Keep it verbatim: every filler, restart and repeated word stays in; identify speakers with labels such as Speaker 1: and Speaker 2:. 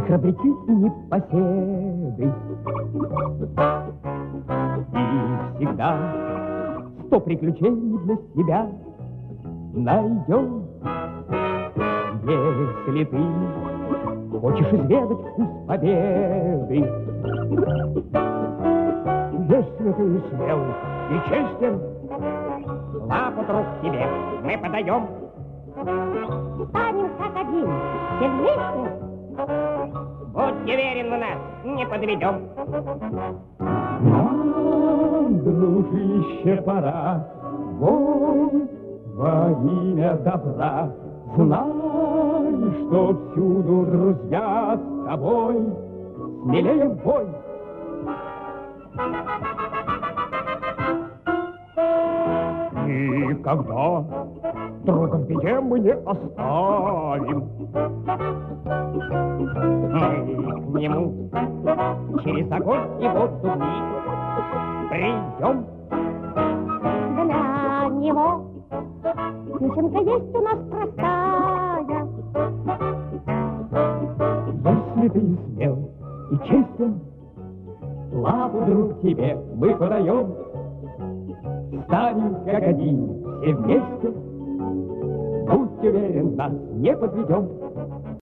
Speaker 1: храбрецы и непоседы. И всегда сто приключений для себя найдем. Если ты хочешь изведать вкус победы, если ты смел и честен, лапу друг тебе мы подаем.
Speaker 2: Станем как один, все вместе.
Speaker 3: Будь уверен, мы нас не подведем.
Speaker 1: Нам, дружище, пора бой во имя добра. Знай, что всюду друзья с тобой. Смелее в бой. И когда друга в беде мы не оставим,
Speaker 3: мы к нему через огонь и воду придем.
Speaker 2: Для него песенка есть у нас простая.
Speaker 1: Если ты смел и честен, лапу, друг, тебе мы подаем. Станем как один, все вместе. Будь уверен, нас не подведем.